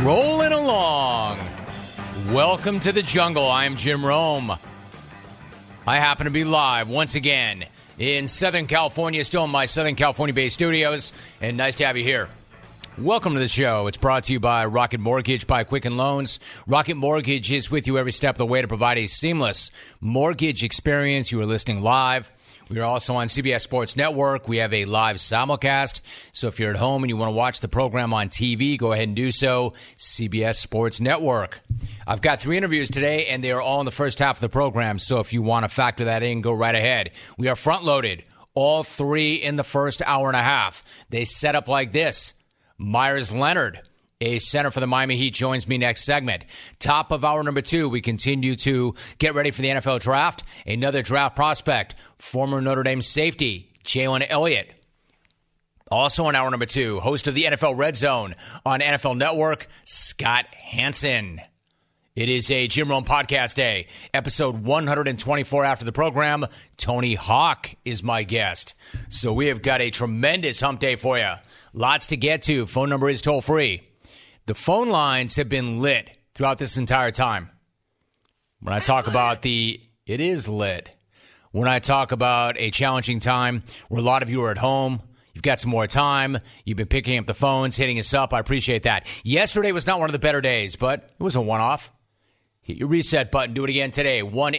Rolling along. Welcome to the jungle. I'm Jim Rome. I happen to be live once again in Southern California, still in my Southern California-based studios, and nice to have you here. Welcome to the show. It's brought to you by Rocket Mortgage by Quicken Loans. Rocket Mortgage is with you every step of the way to provide a seamless mortgage experience. You are listening live. We are also on CBS Sports Network. We have a live simulcast. So if you're at home and you want to watch the program on TV, go ahead and do so. CBS Sports Network. I've got 3 interviews today, and they are all in the first half of the program. So if you want to factor that in, go right ahead. We are front-loaded. All 3 in the first hour and a half. They set up like this. Myers Leonard, a center for the Miami Heat, joins me next segment. Top of hour number 2, we continue to get ready for the NFL draft. Another draft prospect, former Notre Dame safety, Jalen Elliott. Also in hour number 2, host of the NFL Red Zone on NFL Network, Scott Hansen. It is a Jim Rome podcast day, episode 124 after the program. Tony Hawk is my guest. So we have got a tremendous hump day for you. Lots to get to. Phone number is toll free. The phone lines have been lit throughout this entire time. When I talk about it is lit. When I talk about a challenging time where a lot of you are at home, you've got some more time, you've been picking up the phones, hitting us up, I appreciate that. Yesterday was not one of the better days, but it was a one-off. Hit your reset button. Do it again today.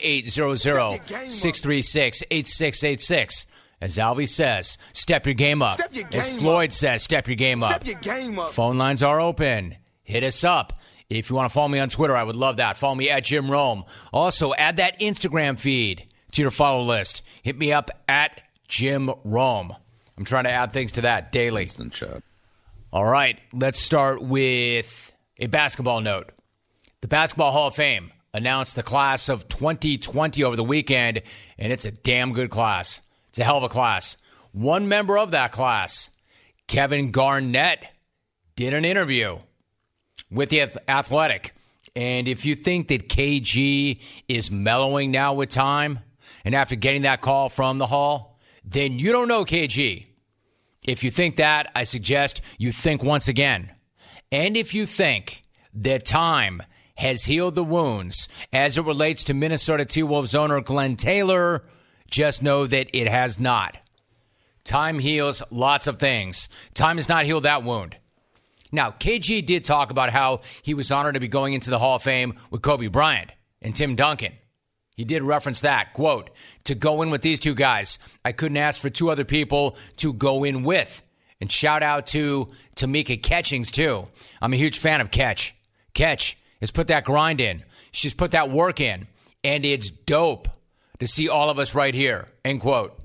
1-800-636-8686. As Alvy says, step your game up. As Floyd says, step your game up. Phone lines are open. Hit us up. If you want to follow me on Twitter, I would love that. Follow me at Jim Rome. Also, add that Instagram feed to your follow list. Hit me up at Jim Rome. I'm trying to add things to that daily. All right, let's start with a basketball note. The Basketball Hall of Fame announced the class of 2020 over the weekend, and it's a damn good class. It's a hell of a class. One member of that class, Kevin Garnett, did an interview with The Athletic. And if you think that KG is mellowing now with time, and after getting that call from the Hall, then you don't know KG. If you think that, I suggest you think once again. And if you think that time has healed the wounds as it relates to Minnesota T-Wolves owner Glenn Taylor, just know that it has not. Time heals lots of things. Time has not healed that wound. Now, KG did talk about how he was honored to be going into the Hall of Fame with Kobe Bryant and Tim Duncan. He did reference that, quote, to go in with these 2 guys. I couldn't ask for 2 other people to go in with. And shout out to Tamika Catchings, too. I'm a huge fan of Catch. Catch has put that grind in. She's put that work in. And it's dope to see all of us right here, end quote.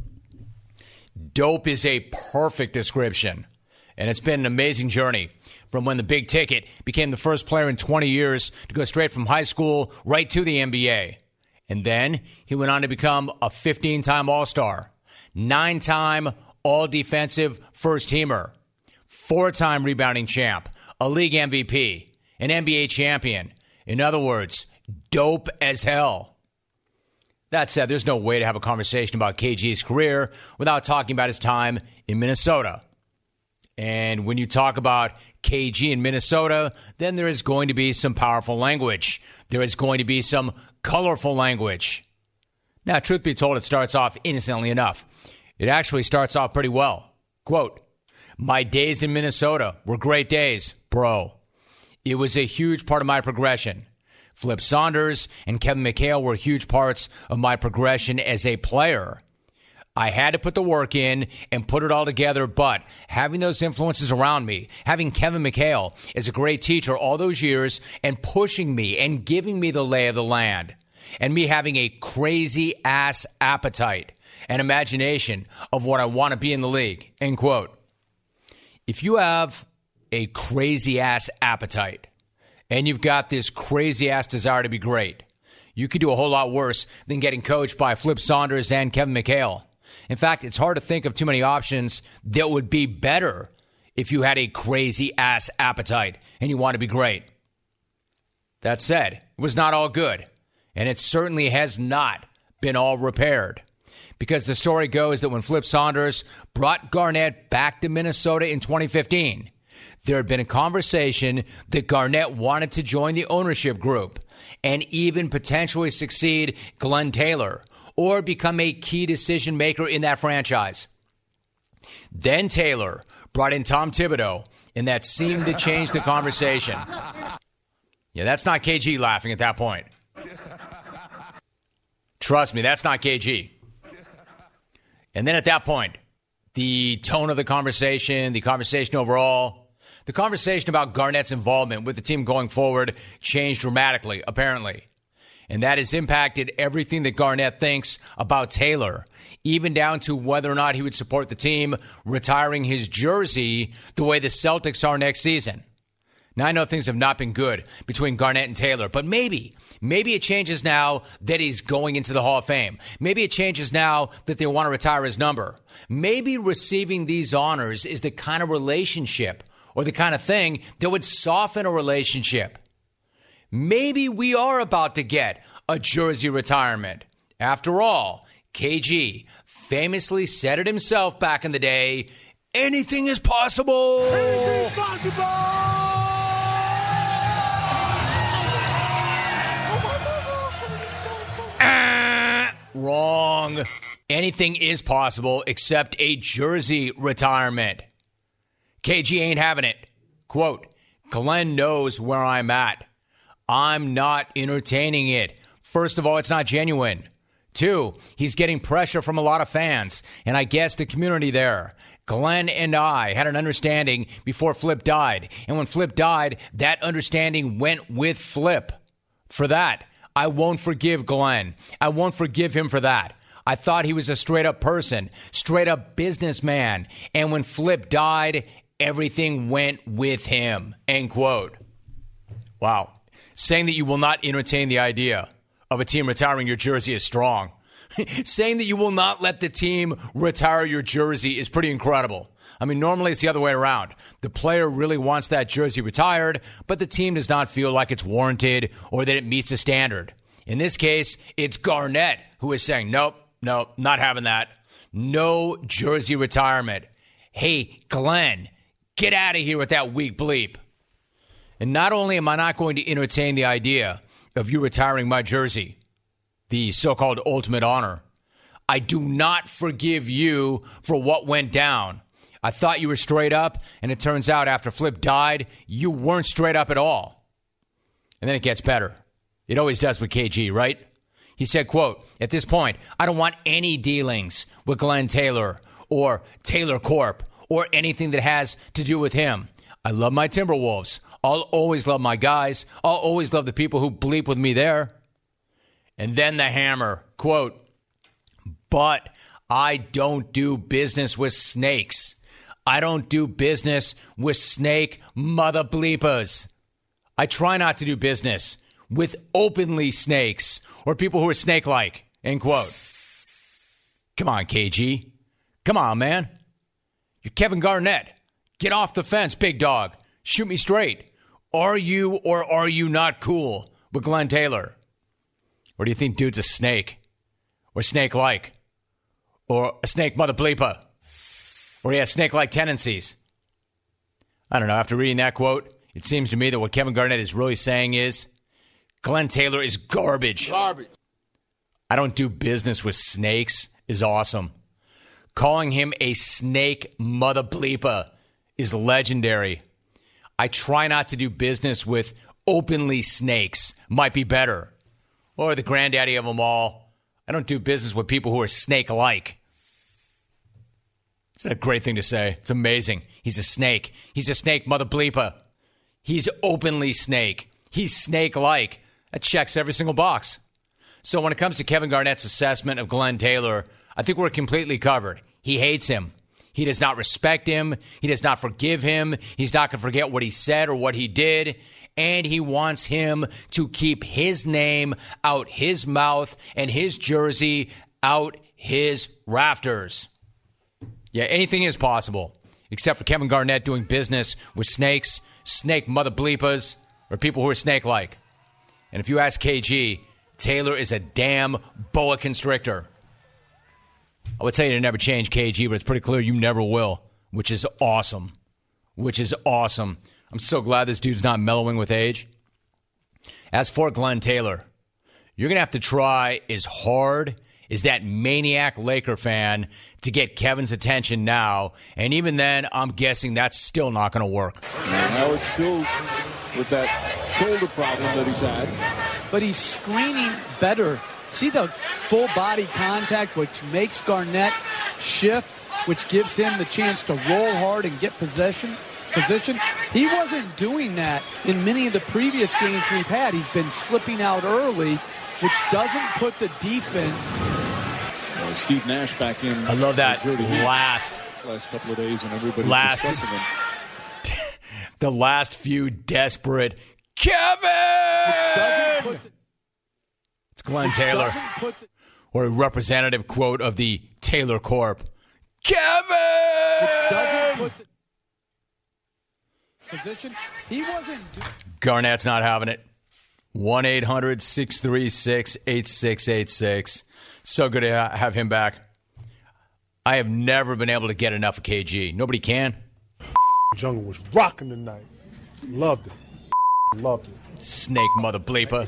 Dope is a perfect description. And it's been an amazing journey from when the big ticket became the first player in 20 years to go straight from high school right to the NBA. And then he went on to become a 15-time All-Star, 9-time All-Defensive First-Teamer, 4-time rebounding champ, a league MVP, an NBA champion. In other words, dope as hell. That said, there's no way to have a conversation about KG's career without talking about his time in Minnesota. And when you talk about KG in Minnesota, then there is going to be some powerful language. There is going to be some colorful language. Now, truth be told, it starts off innocently enough. It actually starts off pretty well. Quote, my days in Minnesota were great days, bro. It was a huge part of my progression. Flip Saunders and Kevin McHale were huge parts of my progression as a player. I had to put the work in and put it all together, but having those influences around me, having Kevin McHale as a great teacher all those years and pushing me and giving me the lay of the land, and me having a crazy-ass appetite and imagination of what I want to be in the league, end quote. If you have a crazy-ass appetite and you've got this crazy-ass desire to be great, you could do a whole lot worse than getting coached by Flip Saunders and Kevin McHale. In fact, it's hard to think of too many options that would be better if you had a crazy-ass appetite and you want to be great. That said, it was not all good, and it certainly has not been all repaired. Because the story goes that when Flip Saunders brought Garnett back to Minnesota in 2015, there had been a conversation that Garnett wanted to join the ownership group and even potentially succeed Glenn Taylor or become a key decision maker in that franchise. Then Taylor brought in Tom Thibodeau, and that seemed to change the conversation. Yeah, that's not KG laughing at that point. Trust me, that's not KG. And then at that point, the tone of the conversation overall, the conversation about Garnett's involvement with the team going forward changed dramatically, apparently. And that has impacted everything that Garnett thinks about Taylor, even down to whether or not he would support the team retiring his jersey the way the Celtics are next season. Now, I know things have not been good between Garnett and Taylor, but maybe it changes now that he's going into the Hall of Fame. Maybe it changes now that they want to retire his number. Maybe receiving these honors is the kind of relationship or the kind of thing that would soften a relationship. Maybe we are about to get a jersey retirement. After all, KG famously said it himself back in the day, anything is possible. Anything is possible. Wrong. Anything is possible except a jersey retirement. KG ain't having it. Quote, Glenn knows where I'm at. I'm not entertaining it. First of all, it's not genuine. 2, he's getting pressure from a lot of fans, and I guess the community there. Glenn and I had an understanding before Flip died, and when Flip died, that understanding went with Flip. For that, I won't forgive Glenn. I won't forgive him for that. I thought he was a straight-up person, straight-up businessman, and when Flip died, everything went with him. End quote. Wow. Saying that you will not entertain the idea of a team retiring your jersey is strong. Saying that you will not let the team retire your jersey is pretty incredible. I mean, normally it's the other way around. The player really wants that jersey retired, but the team does not feel like it's warranted or that it meets the standard. In this case, it's Garnett who is saying, nope, not having that. No jersey retirement. Hey, Glenn, get out of here with that weak bleep. And not only am I not going to entertain the idea of you retiring my jersey, the so-called ultimate honor, I do not forgive you for what went down. I thought you were straight up, and it turns out after Flip died, you weren't straight up at all. And then it gets better. It always does with KG, right? He said, quote, at this point, I don't want any dealings with Glenn Taylor or Taylor Corp or anything that has to do with him. I love my Timberwolves. I'll always love my guys. I'll always love the people who bleep with me there. And then the hammer, quote, but I don't do business with snakes. I don't do business with snake mother bleepers. I try not to do business with openly snakes or people who are snake-like, end quote. Come on, KG. Come on, man. You're Kevin Garnett. Get off the fence, big dog. Shoot me straight. Are you or are you not cool with Glenn Taylor? Or do you think dude's a snake? Or snake-like? Or a snake mother bleeper? Or he has snake-like tendencies? I don't know. After reading that quote, it seems to me that what Kevin Garnett is really saying is, Glenn Taylor is garbage. Garbage. I don't do business with snakes is awesome. Calling him a snake mother bleeper is legendary. I try not to do business with openly snakes. Might be better. Or the granddaddy of them all. I don't do business with people who are snake-like. It's a great thing to say. It's amazing. He's a snake. He's a snake mother bleeper. He's openly snake. He's snake-like. That checks every single box. So when it comes to Kevin Garnett's assessment of Glenn Taylor, I think we're completely covered. He hates him. He does not respect him. He does not forgive him. He's not going to forget what he said or what he did. And he wants him to keep his name out his mouth and his jersey out his rafters. Yeah, anything is possible, except for Kevin Garnett doing business with snakes, snake mother bleepers, or people who are snake-like. And if you ask KG, Taylor is a damn boa constrictor. I would tell you to never change, KG, but it's pretty clear you never will, which is awesome. which is awesome. I'm so glad this dude's not mellowing with age. As for Glenn Taylor, you're going to have to try as hard as that maniac Laker fan to get Kevin's attention now. And even then, I'm guessing that's still not going to work. And Howard still with that shoulder problem that he's had. But he's screening better. See the full body contact, which makes Garnett shift, which gives him the chance to roll hard and get position. He wasn't doing that in many of the previous games we've had. He's been slipping out early, which doesn't put the defense. Steve Nash back in. I love that last couple of days when everybody's discussing him. The last few desperate Kevin! It's Glenn Taylor. Or a representative quote of the Taylor Corp. Kevin! Position. He wasn't. Garnett's not having it. 1-800-636-8686. So good to have him back. I have never been able to get enough of KG. Nobody can. Jungle was rocking tonight. Loved it. Loved it. Snake mother bleeper.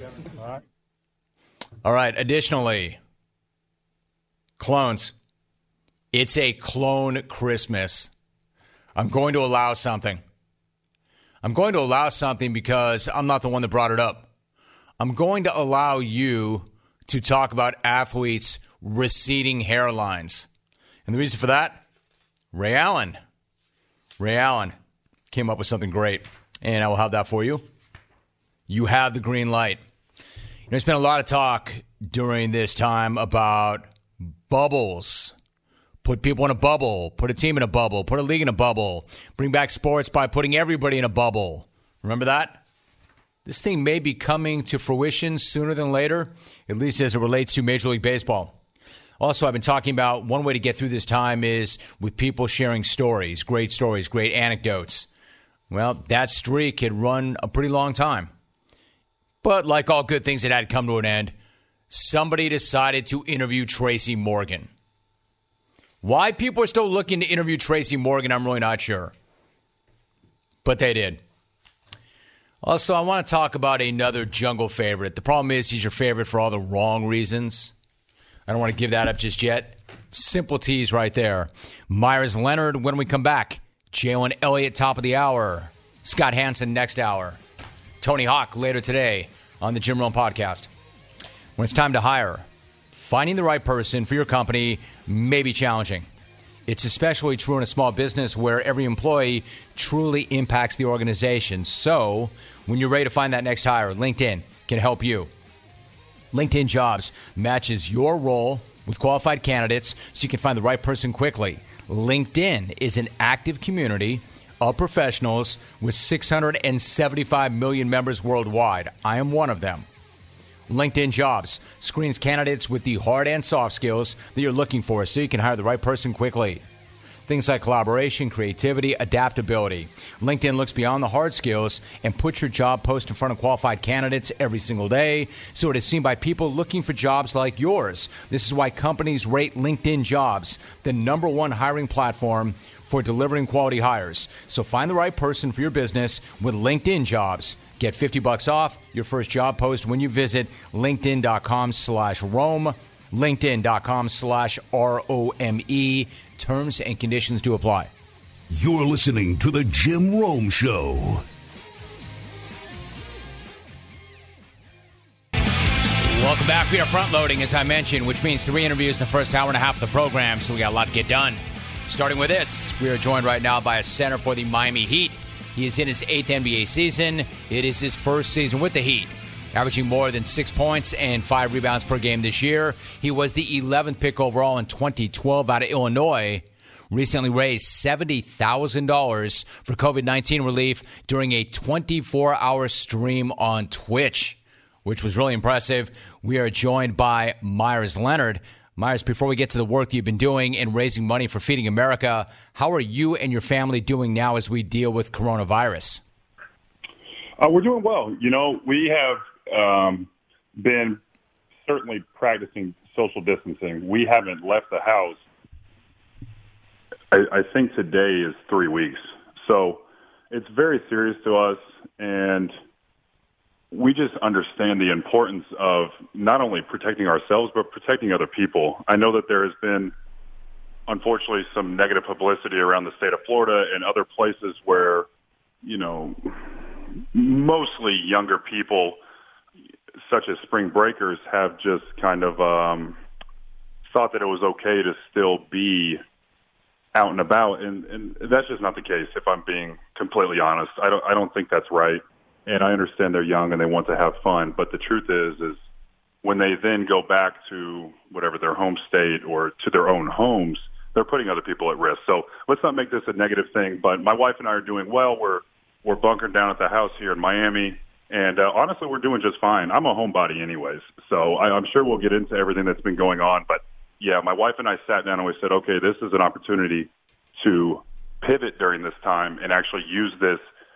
All right. Additionally, clones. It's a clone Christmas. I'm going to allow something. I'm going to allow something because I'm not the one that brought it up. I'm going to allow you to talk about athletes' receding hairlines. And the reason for that, Ray Allen. Ray Allen came up with something great, and I will have that for you. You have the green light. There's been a lot of talk during this time about bubbles. Put people in a bubble. Put a team in a bubble. Put a league in a bubble. Bring back sports by putting everybody in a bubble. Remember that? This thing may be coming to fruition sooner than later, at least as it relates to Major League Baseball. Also, I've been talking about one way to get through this time is with people sharing stories, great anecdotes. Well, that streak had run a pretty long time. But like all good things, it had come to an end. Somebody decided to interview Tracy Morgan. Why people are still looking to interview Tracy Morgan, I'm really not sure. But they did. Also, I want to talk about another jungle favorite. The problem is he's your favorite for all the wrong reasons. I don't want to give that up just yet. Simple tease right there. Myers Leonard when we come back. Jalen Elliott top of the hour. Scott Hansen next hour. Tony Hawk later today on the Jim Rome Podcast. When it's time to hire, finding the right person for your company may be challenging. It's especially true in a small business where every employee truly impacts the organization. So, when you're ready to find that next hire, LinkedIn can help you. LinkedIn Jobs matches your role with qualified candidates so you can find the right person quickly. LinkedIn is an active community of professionals with 675 million members worldwide. I am one of them. LinkedIn Jobs screens candidates with the hard and soft skills that you're looking for so you can hire the right person quickly. Things like collaboration, creativity, adaptability. LinkedIn looks beyond the hard skills and puts your job post in front of qualified candidates every single day so it is seen by people looking for jobs like yours. This is why companies rate LinkedIn Jobs the #1 hiring platform for delivering quality hires. So find the right person for your business with LinkedIn Jobs. Get $50 off your first job post when you visit linkedin.com/Rome, linkedin.com/ROME. Terms and conditions do apply. You're listening to The Jim Rome Show. Welcome back. We are front loading, as I mentioned, which means 3 interviews in the first hour and a half of the program, so we got a lot to get done. Starting with this, we are joined right now by a center for the Miami Heat. He is in his 8th NBA season. It is his first season with the Heat, averaging more than 6 points and 5 rebounds per game this year. He was the 11th pick overall in 2012 out of Illinois. Recently raised $70,000 for COVID-19 relief during a 24-hour stream on Twitch, which was really impressive. We are joined by Myers Leonard. Myers, before we get to the work that you've been doing in raising money for Feeding America, how are you and your family doing now as we deal with coronavirus? We're doing well. You know, we have been certainly practicing social distancing. We haven't left the house. I think today is 3 weeks. So it's very serious to us, and we just understand the importance of not only protecting ourselves, but protecting other people. I know that there has been, unfortunately, some negative publicity around the state of Florida and other places where, mostly younger people, such as spring breakers, have just kind of thought that it was okay to still be out and about, and that's just not the case. If I'm being completely honest, I don't think that's right. And I understand they're young and they want to have fun, but the truth is when they then go back to whatever their home state or to their own homes, they're putting other people at risk. So let's not make this a negative thing. But my wife and I are doing well. We're bunkered down at the house here in Miami, and honestly, we're doing just fine. I'm a homebody anyways, so I'm sure we'll get into everything that's been going on, but. Yeah, my wife and I sat down and we said, okay, this is an opportunity to pivot during this time and actually use this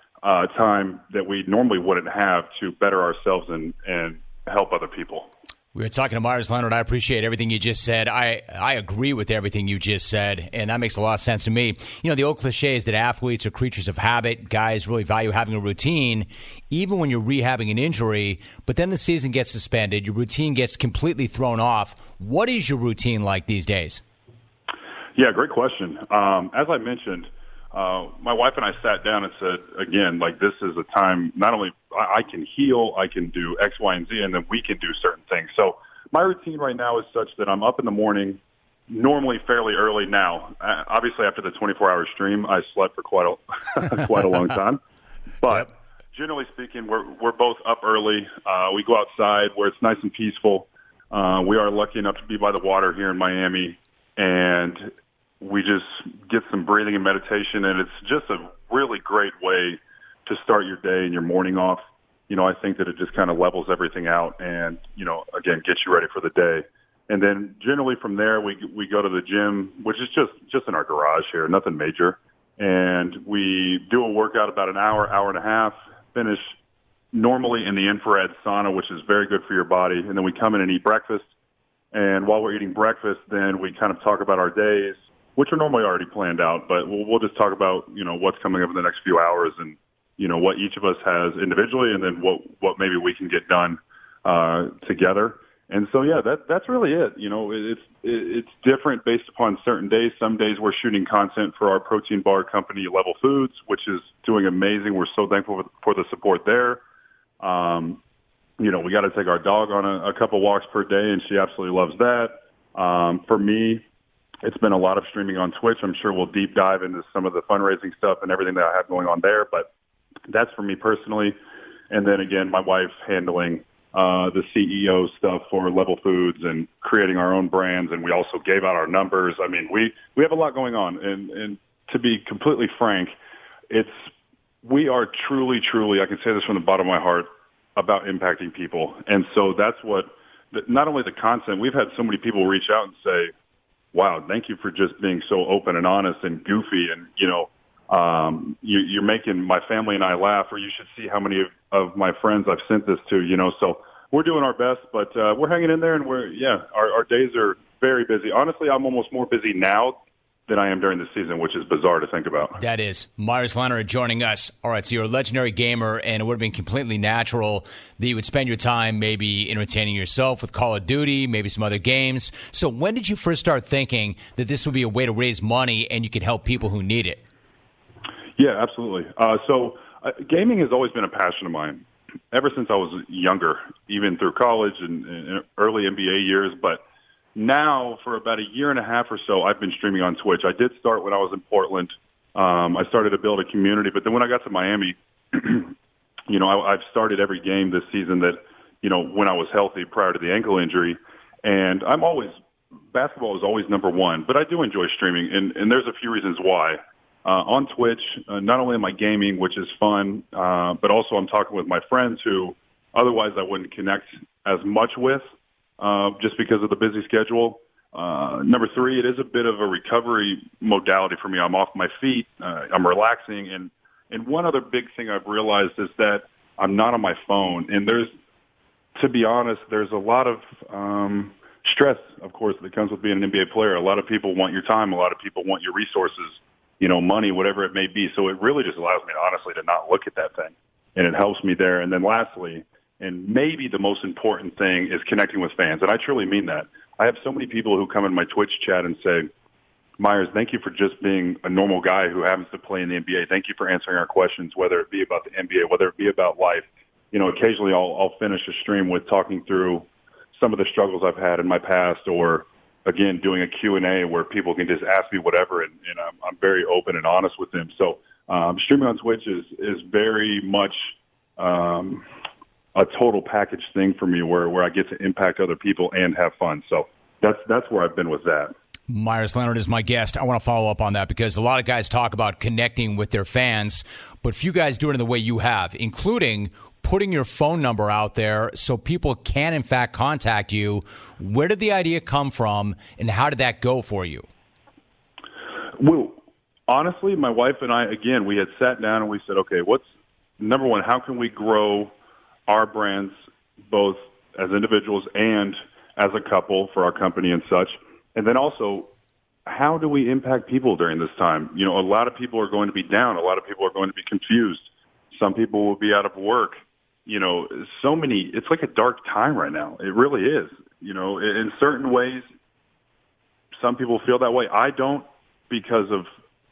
time that we normally wouldn't have to better ourselves and help other people. We were talking to Meyers Leonard. I appreciate everything you just said. I agree with everything you just said, and that makes a lot of sense to me. The old cliche is that athletes are creatures of habit. Guys really value having a routine, even when you're rehabbing an injury. But then the season gets suspended. Your routine gets completely thrown off. What is your routine like these days? Yeah, great question. As I mentioned, my wife and I sat down and said, again, this is a time not only I can heal, I can do X, Y, and Z, and then we can do certain things. So my routine right now is such that I'm up in the morning, normally fairly early now. Obviously, after the 24-hour stream, I slept for quite a long time. But generally speaking, we're both up early. We go outside where it's nice and peaceful. We are lucky enough to be by the water here in Miami, and we just get some breathing and meditation, and it's just a really great way to start your day and your morning off. I think that it just kind of levels everything out and, again, gets you ready for the day. And then generally from there, we go to the gym, which is just in our garage here, nothing major. And we do a workout about an hour, hour and a half, finish normally in the infrared sauna, which is very good for your body. And then we come in and eat breakfast. And while we're eating breakfast, then we kind of talk about our days, which are normally already planned out, but we'll just talk about, what's coming up in the next few hours and, what each of us has individually and then what maybe we can get done together. And so, yeah, that's really it. It's different based upon certain days. Some days we're shooting content for our protein bar company, Level Foods, which is doing amazing. We're so thankful for the support there. We got to take our dog on a couple walks per day, and she absolutely loves that. For me, it's been a lot of streaming on Twitch. I'm sure we'll deep dive into some of the fundraising stuff and everything that I have going on there, but that's for me personally. And then again, my wife handling the CEO stuff for Level Foods and creating our own brands. And we also gave out our numbers. I mean, we have a lot going on. And to be completely frank, we are truly, I can say this from the bottom of my heart, about impacting people. And so that's not only the content, we've had so many people reach out and say, wow, thank you for just being so open and honest and goofy. And, you're making my family and I laugh, or you should see how many of my friends I've sent this to, so we're doing our best, but we're hanging in there, and our days are very busy. Honestly, I'm almost more busy now than I am during the season, which is bizarre to think about. That is. Meyers Leonard joining us. All right, so you're a legendary gamer, and it would have been completely natural that you would spend your time maybe entertaining yourself with Call of Duty, maybe some other games. So when did you first start thinking that this would be a way to raise money and you could help people who need it? Yeah, absolutely. So gaming has always been a passion of mine ever since I was younger, even through college and early NBA years. But now, for about a year and a half or so, I've been streaming on Twitch. I did start when I was in Portland. I started to build a community. But then when I got to Miami, I've started every game this season that, when I was healthy prior to the ankle injury. And basketball is always number one. But I do enjoy streaming, and there's a few reasons why. On Twitch, not only am I gaming, which is fun, but also I'm talking with my friends who otherwise I wouldn't connect as much with just because of the busy schedule. Number three, it is a bit of a recovery modality for me. I'm off my feet. I'm relaxing. And one other big thing I've realized is that I'm not on my phone. And to be honest, there's a lot of stress, of course, that comes with being an NBA player. A lot of people want your time. A lot of people want your resources. money, whatever it may be. So it really just allows me, honestly, to not look at that thing. And it helps me there. And then lastly, and maybe the most important thing, is connecting with fans. And I truly mean that. I have so many people who come in my Twitch chat and say, Myers, thank you for just being a normal guy who happens to play in the NBA. Thank you for answering our questions, whether it be about the NBA, whether it be about life. Occasionally I'll finish a stream with talking through some of the struggles I've had in my past, or, again, doing a Q&A where people can just ask me whatever, and I'm very open and honest with them. So streaming on Twitch is very much a total package thing for me where I get to impact other people and have fun. So that's where I've been with that. Meyers Leonard is my guest. I want to follow up on that because a lot of guys talk about connecting with their fans, but few guys do it in the way you have, including putting your phone number out there so people can, in fact, contact you. Where did the idea come from, and how did that go for you? Well, honestly, my wife and I, again, we had sat down and we said, okay, number one, how can we grow our brands both as individuals and as a couple for our company and such? And then also, how do we impact people during this time? A lot of people are going to be down. A lot of people are going to be confused. Some people will be out of work. It's like a dark time right now. It really is. In certain ways, some people feel that way. I don't, because of,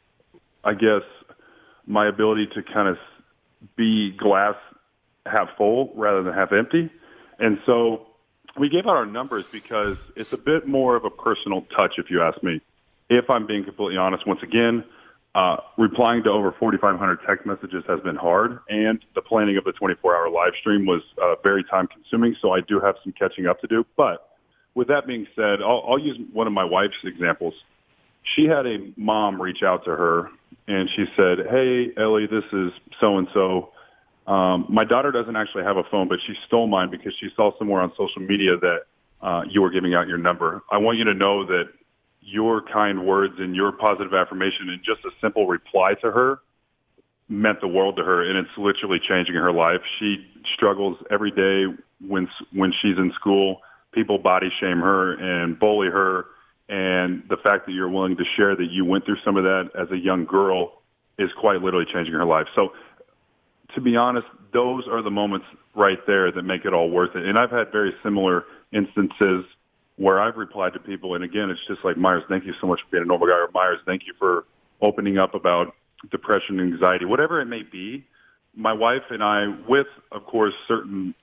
I guess, my ability to kind of be glass half full rather than half empty. And so we gave out our numbers because it's a bit more of a personal touch, if you ask me. If I'm being completely honest, once again, replying to over 4,500 text messages has been hard, and the planning of the 24-hour live stream was very time-consuming, so I do have some catching up to do. But with that being said, I'll use one of my wife's examples. She had a mom reach out to her, and she said, hey, Ellie, this is so-and-so. My daughter doesn't actually have a phone, but she stole mine because she saw somewhere on social media that you were giving out your number. I want you to know that your kind words and your positive affirmation and just a simple reply to her meant the world to her, and it's literally changing her life. She struggles every day when she's in school. People body shame her and bully her, and the fact that you're willing to share that you went through some of that as a young girl is quite literally changing her life. So, to be honest, those are the moments right there that make it all worth it. And I've had very similar instances where I've replied to people, and again, it's just like, Myers, thank you so much for being a normal guy, or Myers, thank you for opening up about depression, anxiety, whatever it may be. My wife and I, with, of course, certain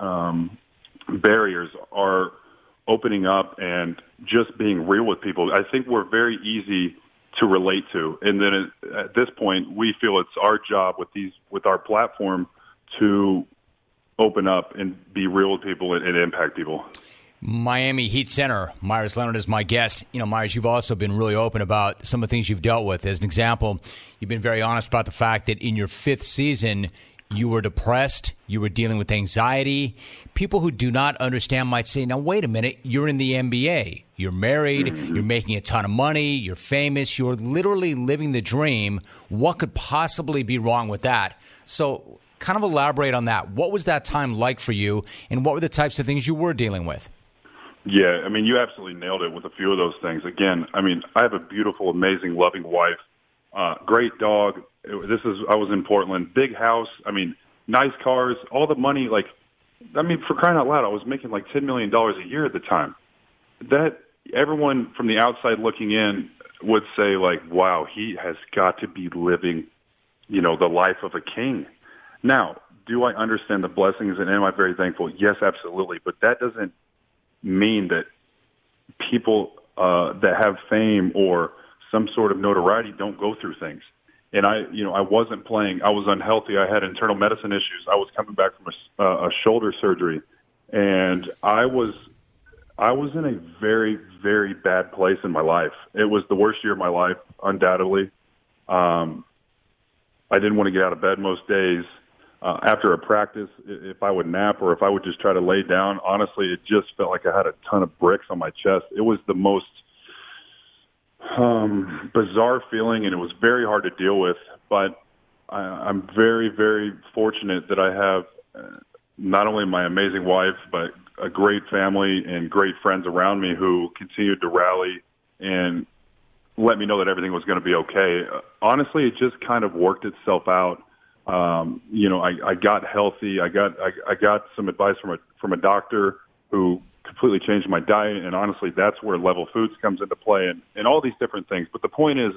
barriers, are opening up and just being real with people. I think we're very easy to relate to. And then at this point, we feel it's our job with our platform to open up and be real with people and impact people. Miami Heat center Meyers Leonard is my guest. Myers, you've also been really open about some of the things you've dealt with. As an example, you've been very honest about the fact that in your 5th season, you were depressed, you were dealing with anxiety. People who do not understand might say, now, wait a minute, you're in the NBA. You're married, You're making a ton of money, you're famous, you're literally living the dream. What could possibly be wrong with that? So kind of elaborate on that. What was that time like for you, and what were the types of things you were dealing with? Yeah, you absolutely nailed it with a few of those things. Again, I have a beautiful, amazing, loving wife, great dog. I was in Portland, big house. Nice cars, all the money. For crying out loud, I was making like $10 million a year at the time. That everyone from the outside looking in would say, wow, he has got to be living, the life of a king. Now, do I understand the blessings, and am I very thankful? Yes, absolutely. But that doesn't mean that people that have fame or some sort of notoriety don't go through things. And I wasn't playing. I was unhealthy. I had internal medicine issues. I was coming back from a shoulder surgery, and I was in a very, very bad place in my life. It was the worst year of my life, undoubtedly. I didn't want to get out of bed most days. After a practice, if I would nap or if I would just try to lay down, honestly, it just felt like I had a ton of bricks on my chest. It was the most bizarre feeling, and it was very hard to deal with. But I'm very, very fortunate that I have not only my amazing wife, but a great family and great friends around me who continued to rally and let me know that everything was going to be okay. Honestly, it just kind of worked itself out. I got healthy. I got some advice from a doctor who completely changed my diet, and honestly, that's where Level Foods comes into play, and all these different things. But the point is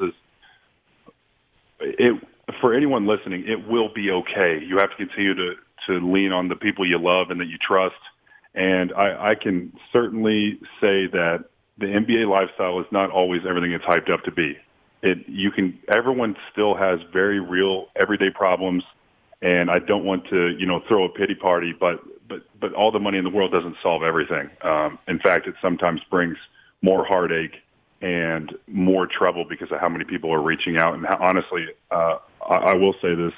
for anyone listening, it will be okay. You have to continue to lean on the people you love and that you trust. And I can certainly say that the NBA lifestyle is not always everything it's hyped up to be. Everyone still has very real everyday problems, and I don't want to, throw a pity party, but all the money in the world doesn't solve everything. In fact, it sometimes brings more heartache and more trouble because of how many people are reaching out. And honestly, I will say this,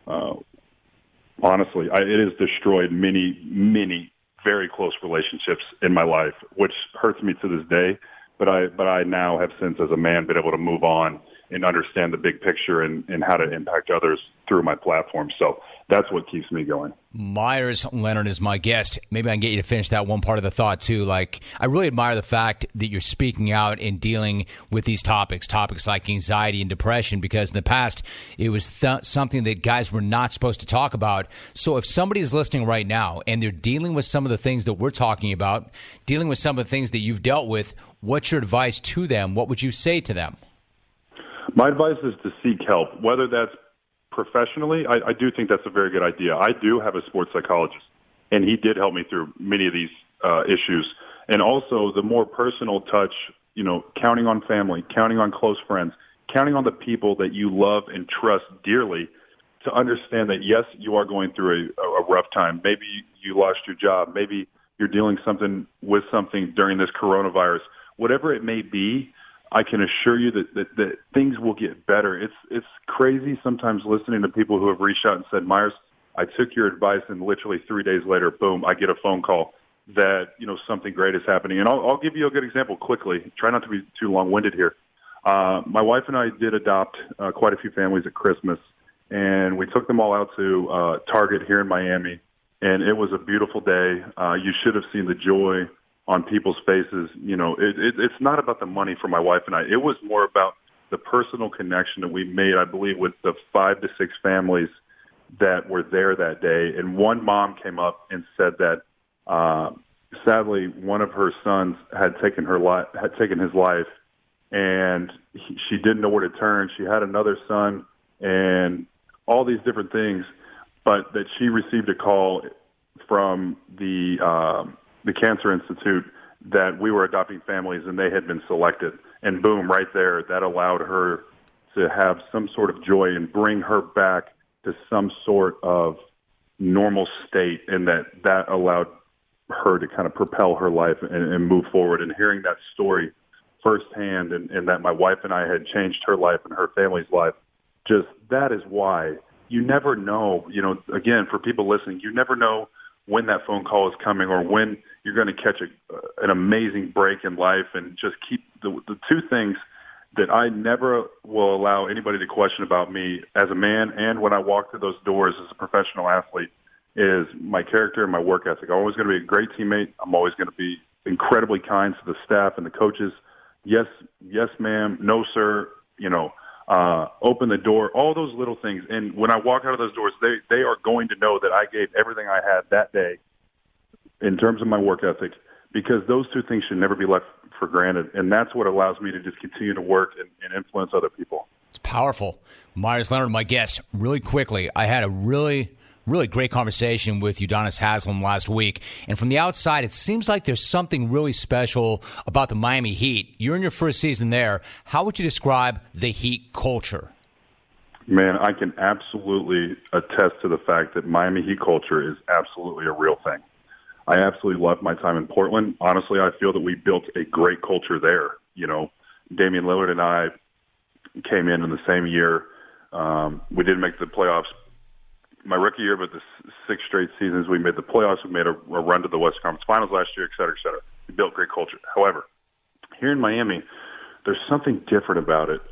honestly, it has destroyed many, many very close relationships in my life, which hurts me to this day. But I now have since, as a man, been able to move on and understand the big picture and how to impact others through my platform. So that's what keeps me going. Meyers Leonard is my guest. Maybe I can get you to finish that one part of the thought, too. Like, I really admire the fact that you're speaking out and dealing with these topics like anxiety and depression, because in the past, it was something that guys were not supposed to talk about. So if somebody is listening right now and they're dealing with some of the things that we're talking about, dealing with some of the things that you've dealt with, what's your advice to them? What would you say to them? My advice is to seek help, whether that's professionally. I do think that's a very good idea. I do have a sports psychologist, and he did help me through many of these issues. And also the more personal touch, counting on family, counting on close friends, counting on the people that you love and trust dearly to understand that, yes, you are going through a rough time. Maybe you lost your job. Maybe you're dealing with something during this coronavirus. Whatever it may be, I can assure you that things will get better. It's crazy sometimes listening to people who have reached out and said, Myers, I took your advice, and literally 3 days later, boom, I get a phone call that, something great is happening. And I'll give you a good example quickly. Try not to be too long-winded here. My wife and I did adopt quite a few families at Christmas, and we took them all out to Target here in Miami, and it was a beautiful day. You should have seen the joy on people's faces. It's not about the money for my wife and I. It was more about the personal connection that we made, I believe, with the 5 to 6 families that were there that day. And one mom came up and said that sadly one of her sons had taken his life, and she didn't know where to turn. She had another son and all these different things, but that she received a call from the Cancer Institute that we were adopting families and they had been selected. And boom, right there, that allowed her to have some sort of joy and bring her back to some sort of normal state, and that allowed her to kind of propel her life and move forward. And hearing that story firsthand, and that my wife and I had changed her life and her family's life, just that is why you never know, again, for people listening, you never know when that phone call is coming or when you're going to catch an amazing break in life. And just keep the two things that I never will allow anybody to question about me as a man and when I walk through those doors as a professional athlete is my character and my work ethic. I'm always going to be a great teammate. I'm always going to be incredibly kind to the staff and the coaches. Yes, ma'am. No, sir. Open the door, all those little things. And when I walk out of those doors, they are going to know that I gave everything I had that day in terms of my work ethic, because those two things should never be left for granted. And that's what allows me to just continue to work and influence other people. It's powerful. Meyers Leonard, my guest. Really quickly, I had a really great conversation with Udonis Haslem last week. And from the outside, it seems like there's something really special about the Miami Heat. You're in your first season there. How would you describe the Heat culture? Man, I can absolutely attest to the fact that Miami Heat culture is absolutely a real thing. I absolutely loved my time in Portland. Honestly, I feel that we built a great culture there. Damian Lillard and I came in the same year. We didn't make the playoffs my rookie year, but the 6 straight seasons we made the playoffs. We made a run to the Western Conference Finals last year, et cetera, et cetera. We built great culture. However, here in Miami, there's something different about it.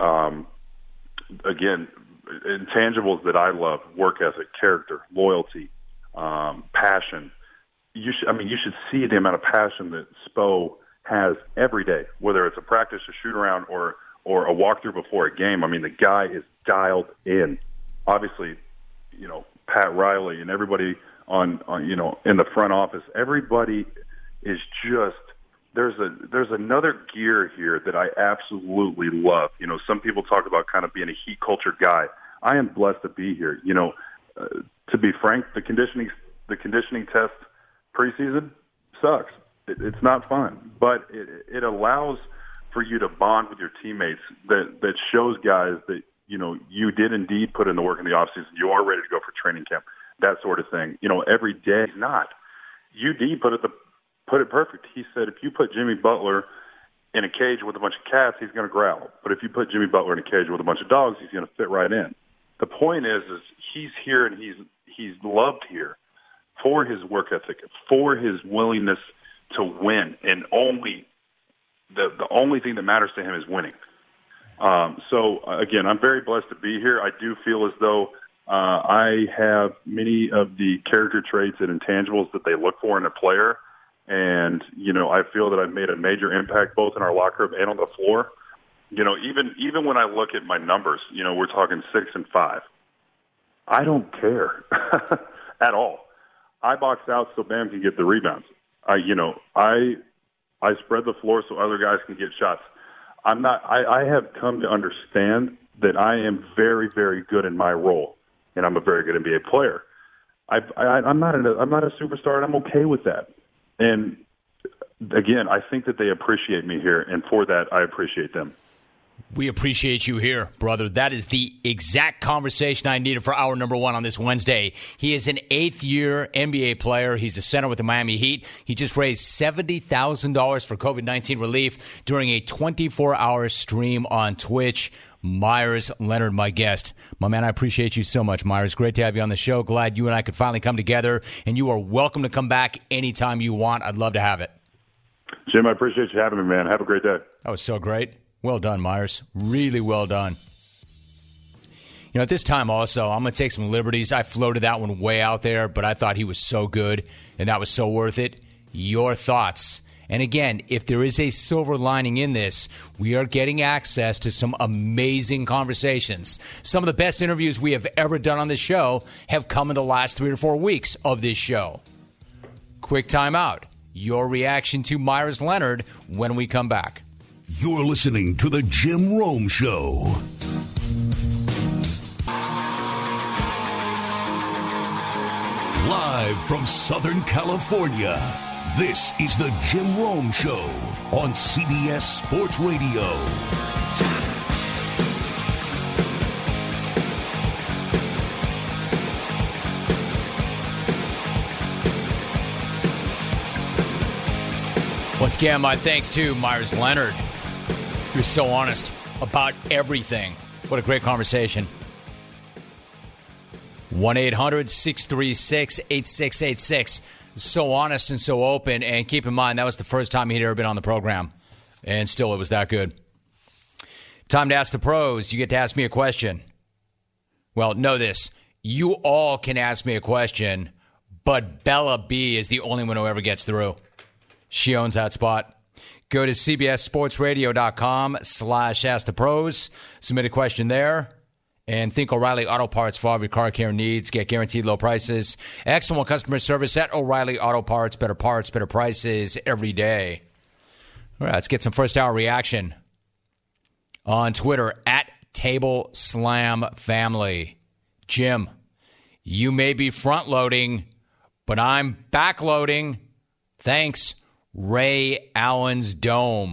Again, intangibles that I love: work ethic, character, loyalty, passion. You should see the amount of passion that Spo has every day, whether it's a practice, a shoot around, or or a walkthrough before a game. I mean, the guy is dialed in. Obviously, Pat Riley and everybody on in the front office, everybody is just there's another gear here that I absolutely love. Some people talk about kind of being a heat culture guy. I am blessed to be here. To be frank, the conditioning test preseason sucks. It's not fun, but it allows for you to bond with your teammates. That shows guys that you did indeed put in the work in the offseason. You are ready to go for training camp, that sort of thing. Every day is not. UD put it perfect. He said if you put Jimmy Butler in a cage with a bunch of cats, he's going to growl. But if you put Jimmy Butler in a cage with a bunch of dogs, he's going to fit right in. The point is he's here and he's loved here for his work ethic, for his willingness to win, and the only thing that matters to him is winning. So again, I'm very blessed to be here. I do feel as though I have many of the character traits and intangibles that they look for in a player, and I feel that I've made a major impact both in our locker room and on the floor. Even when I look at my numbers, we're talking 6 and 5. I don't care at all. I box out so Bam can get the rebounds. I spread the floor so other guys can get shots. I have come to understand that I am very, very good in my role, and I'm a very good NBA player. I'm not a superstar, and I'm okay with that. And again, I think that they appreciate me here, and for that, I appreciate them. We appreciate you here, brother. That is the exact conversation I needed for hour number one on this Wednesday. He is an 8th-year NBA player. He's a center with the Miami Heat. He just raised $70,000 for COVID-19 relief during a 24-hour stream on Twitch. Meyers Leonard, my guest. My man, I appreciate you so much, Meyers. Great to have you on the show. Glad you and I could finally come together, and you are welcome to come back anytime you want. I'd love to have it. Jim, I appreciate you having me, man. Have a great day. That was so great. Well done, Meyers. Really well done. At this time also, I'm going to take some liberties. I floated that one way out there, but I thought he was so good, and that was so worth it. Your thoughts. And again, if there is a silver lining in this, we are getting access to some amazing conversations. Some of the best interviews we have ever done on this show have come in the last 3 or 4 weeks of this show. Quick time out. Your reaction to Meyers Leonard when we come back. You're listening to The Jim Rome Show. Live from Southern California, this is The Jim Rome Show on CBS Sports Radio. Once again, my thanks to Meyers Leonard. He was so honest about everything. What a great conversation. 1-800-636-8686. So honest and so open. And keep in mind, that was the first time he'd ever been on the program. And still, it was that good. Time to ask the pros. You get to ask me a question. Well, know this. You all can ask me a question, but Bella B is the only one who ever gets through. She owns that spot. Go to cbssportsradio.com/askthepros. Submit a question there. And think O'Reilly Auto Parts for all of your car care needs. Get guaranteed low prices. Excellent customer service at O'Reilly Auto Parts. Better parts, better prices every day. All right, let's get some first hour reaction on Twitter at Table Slam Family. Jim, you may be front loading, but I'm back loading. Thanks. Ray Allen's Dome.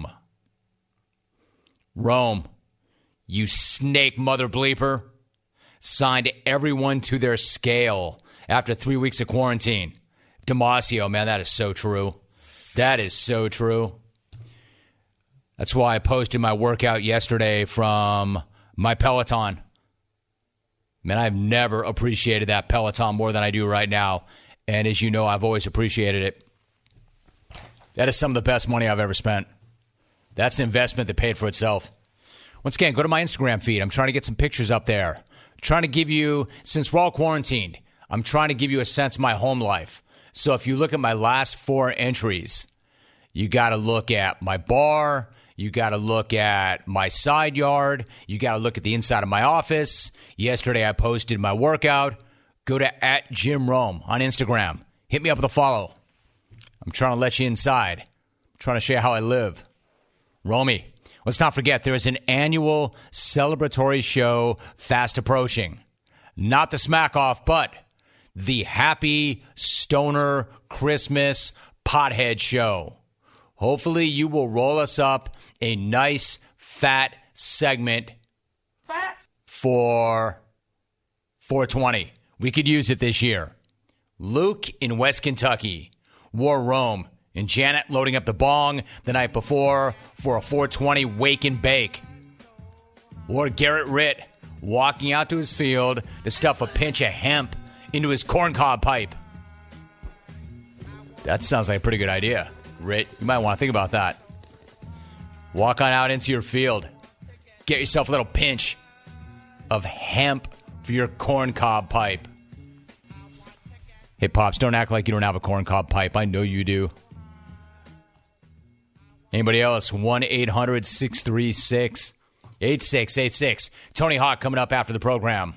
Rome, you snake mother bleeper, signed everyone to their scale after 3 weeks of quarantine. Damasio, man, that is so true. That is so true. That's why I posted my workout yesterday from my Peloton. Man, I've never appreciated that Peloton more than I do right now. And as you know, I've always appreciated it. That is some of the best money I've ever spent. That's an investment that paid for itself. Once again, go to my Instagram feed. I'm trying to get some pictures up there. I'm trying to give you, since we're all quarantined, I'm trying to give you a sense of my home life. So if you look at my last 4 entries, you got to look at my bar, You got to look at my side yard. You got to look at the inside of my office. Yesterday, I posted my workout. Go to @JimRome on Instagram. Hit me up with a follow. I'm trying to let you inside. I'm trying to show you how I live. Romy, let's not forget there is an annual celebratory show fast approaching. Not the Smack Off, but the Happy Stoner Christmas Pothead Show. Hopefully you will roll us up a nice fat segment for 420. We could use it this year. Luke in West Kentucky wore Rome, and Janet loading up the bong the night before for a 420 wake and bake. Or Garrett Ritt walking out to his field to stuff a pinch of hemp into his corncob pipe. That sounds like a pretty good idea, Ritt. You might want to think about that. Walk on out into your field. Get yourself a little pinch of hemp for your corncob pipe. Hey, Pops, don't act like you don't have a corncob pipe. I know you do. Anybody else? 1-800-636-8686. Tony Hawk coming up after the program.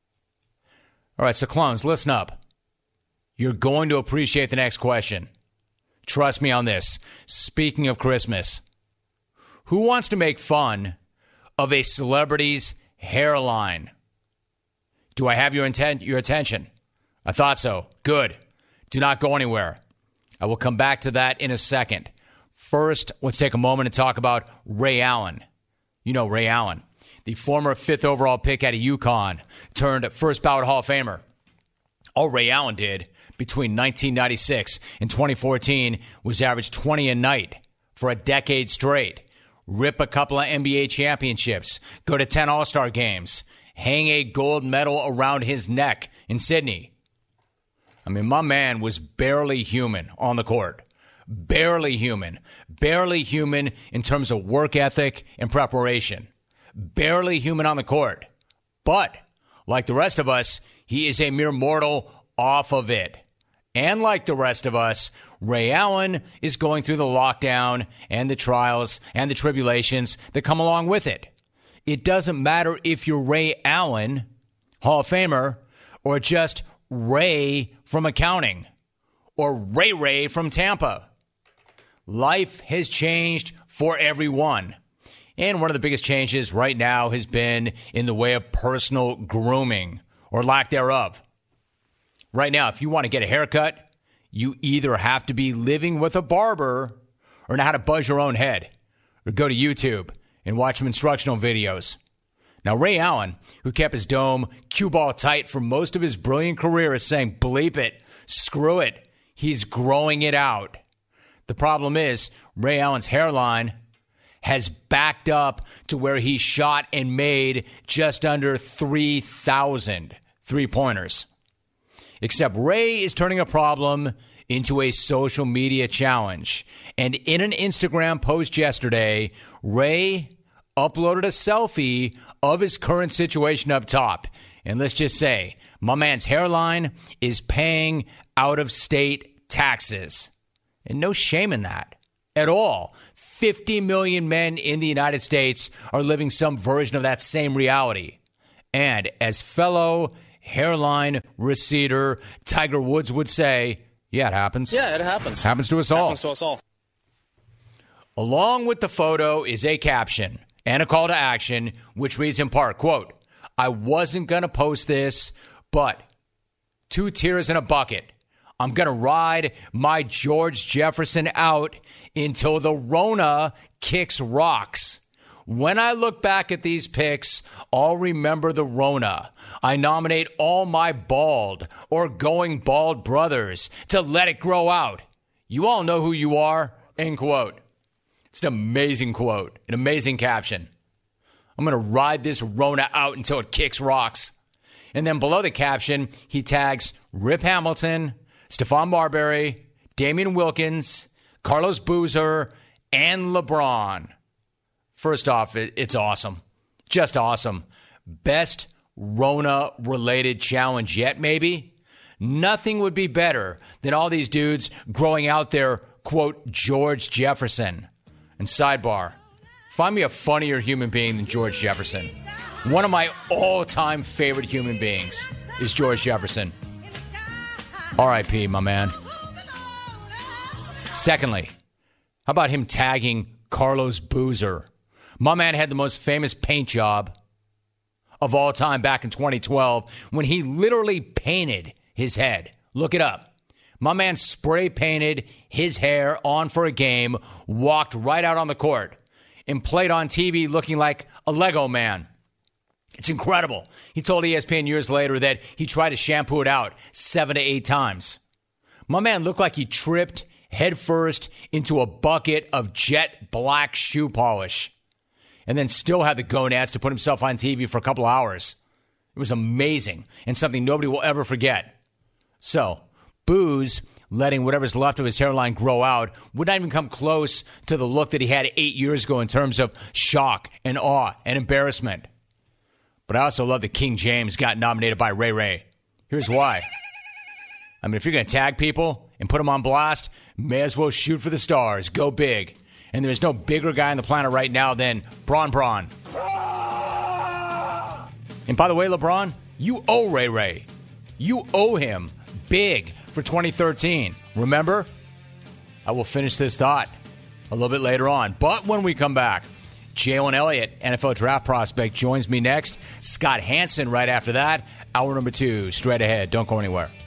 All right, so clones, listen up. You're going to appreciate the next question. Trust me on this. Speaking of Christmas, who wants to make fun of a celebrity's hairline? Do I have your attention? I thought so. Good. Do not go anywhere. I will come back to that in a second. First, let's take a moment and talk about Ray Allen. You know Ray Allen, the former 5th overall pick out of UConn, turned first ballot Hall of Famer. All Ray Allen did between 1996 and 2014 was average 20 a night for a decade straight, rip a couple of NBA championships, go to 10 All-Star games, hang a gold medal around his neck in Sydney. I mean, my man was barely human on the court. Barely human. Barely human in terms of work ethic and preparation. Barely human on the court. But, like the rest of us, he is a mere mortal off of it. And like the rest of us, Ray Allen is going through the lockdown and the trials and the tribulations that come along with it. It doesn't matter if you're Ray Allen, Hall of Famer, or just Ray from accounting, or Ray from Tampa. Life has changed for everyone. And one of the biggest changes right now has been in the way of personal grooming, or lack thereof. Right now, if you want to get a haircut, you either have to be living with a barber or know how to buzz your own head, or go to YouTube and watch some instructional videos. Now, Ray Allen, who kept his dome cue ball tight for most of his brilliant career, is saying, bleep it, screw it, he's growing it out. The problem is, Ray Allen's hairline has backed up to where he shot and made just under 3,000 three-pointers. Except Ray is turning a problem into a social media challenge. And in an Instagram post yesterday, Ray uploaded a selfie of his current situation up top. And let's just say, my man's hairline is paying out-of-state taxes. And no shame in that at all. 50 million men in the United States are living some version of that same reality. And as fellow hairline receder Tiger Woods would say, yeah, it happens. Yeah, it happens. Happens to us all. Happens to us all. Along with the photo is a caption and a call to action, which reads in part, quote, I wasn't going to post this, but 2 tears in a bucket. I'm going to ride my George Jefferson out until the Rona kicks rocks. When I look back at these pics, I'll remember the Rona. I nominate all my bald or going bald brothers to let it grow out. You all know who you are, end quote. It's an amazing quote, an amazing caption. I'm going to ride this Rona out until it kicks rocks. And then below the caption, he tags Rip Hamilton, Stephon Marbury, Damian Wilkins, Carlos Boozer, and LeBron. First off, it's awesome. Just awesome. Best Rona-related challenge yet, maybe? Nothing would be better than all these dudes growing out their, quote, George Jefferson. And sidebar, Find me a funnier human being than George Jefferson. One of my all-time favorite human beings is George Jefferson. R.I.P., my man. Secondly, how about him tagging Carlos Boozer? My man had the most famous paint job of all time back in 2012 when he literally painted his head. Look it up. My man spray painted his hair on for a game, walked right out on the court, and played on TV looking like a Lego man. It's incredible. He told ESPN years later that he tried to shampoo it out 7 to 8 times. My man looked like he tripped headfirst into a bucket of jet black shoe polish and then still had the gonads to put himself on TV for a couple hours. It was amazing and something nobody will ever forget. So, Booze letting whatever's left of his hairline grow out would not even come close to the look that he had 8 years ago in terms of shock and awe and embarrassment. But I also love that King James got nominated by Ray Ray. Here's why. I mean, if you're going to tag people and put them on blast, may as well shoot for the stars. Go big. And there's no bigger guy on the planet right now than Braun. And by the way, LeBron, you owe Ray Ray. You owe him big for 2013. Remember? I will finish this thought a little bit later on. But when we come back, Jalen Elliott, NFL draft prospect, joins me next. Scott Hansen right after that. Hour number 2, straight ahead. Don't go anywhere.